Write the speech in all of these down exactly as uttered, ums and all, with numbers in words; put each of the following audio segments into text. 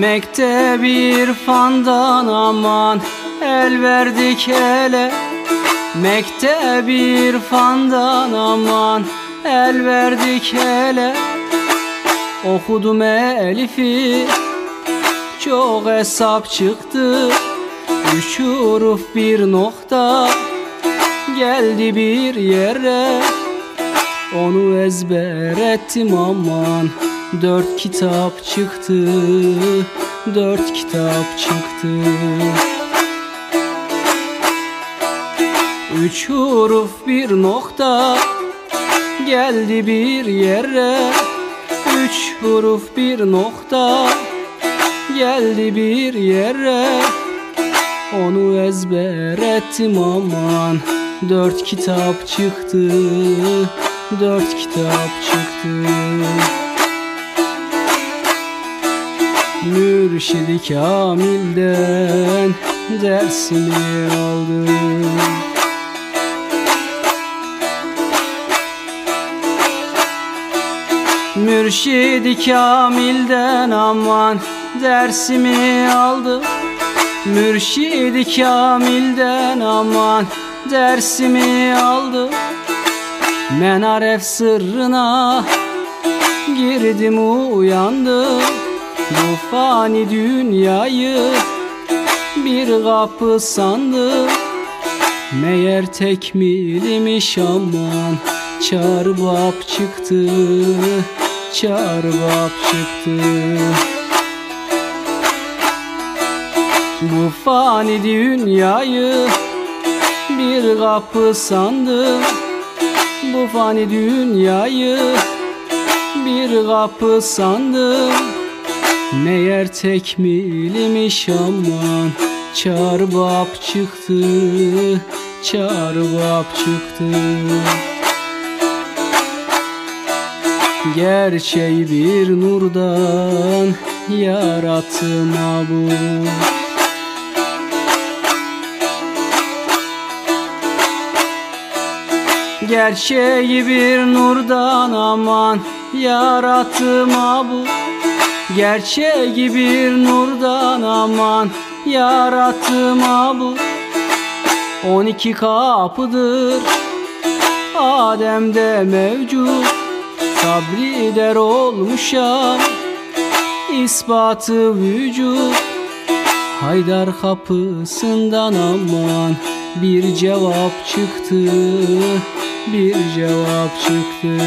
Mektebi irfandan aman el verdik hele. Mektebi irfandan aman el verdik hele. Okudum elifi, çok hesap çıktı. Üç huruf bir nokta geldi bir yere. Onu ezber ettim aman, dört kitap çıktı, dört kitap çıktı. Üç huruf bir nokta geldi bir yere. Üç huruf bir nokta geldi bir yere. Onu ezber ettim aman, dört kitap çıktı, dört kitap çıktı. Mürşid-i Kamil'den dersimi aldım. Mürşid-i Kamil'den aman dersimi aldım. Mürşid-i Kamil'den aman dersimi aldım. Menaref sırrına girdim uyandım. Bu fani dünyayı bir kapı sandım. Meğer tekmilmiş aman, çarbap çıktı, çarbap çıktı. Bu fani dünyayı bir kapı sandım. Bu fani dünyayı bir kapı sandım. Meğer tekmilmiş aman, çarbap çıktı, çarbap çıktı. Gerçeği bir nurdan yarattım bu. Gerçeği bir nurdan aman yarattım bu. Gerçeği bir nurdan aman yarattım bu. On iki kapıdır Adem'de mevcut. Sabri der olmuşam ispatı vücut. Haydar kapısından aman bir cevap çıktı, bir cevap çıktı.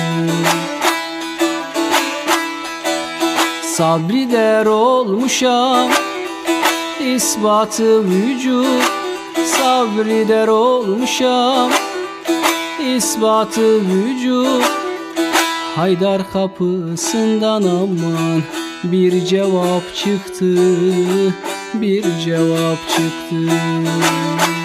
Sabri der olmuşam ispatı vücut. Sabri der olmuşam ispatı vücut. Haydar kapısından aman bir cevap çıktı, bir cevap çıktı.